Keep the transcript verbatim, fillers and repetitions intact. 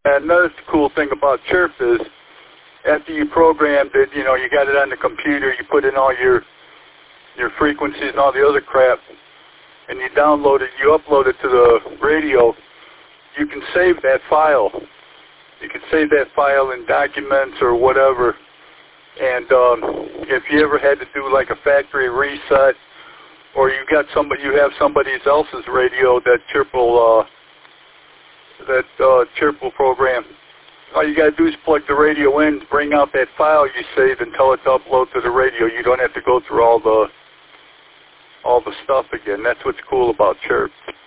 And another cool thing about Chirp is after you programmed it, you know, you got it on the computer, you put in all your your frequencies and all the other crap, and you download it, you upload it to the radio, you can save that file. You can save that file in documents or whatever. And um, if you ever had to do like a factory reset, or you got somebody, you have somebody else's radio that Chirp will, uh, that uh, Chirp will program. All you got to do is plug the radio in, bring out that file you saved, and tell it to upload to the radio. You don't have to go through all the all the stuff again. That's what's cool about Chirp.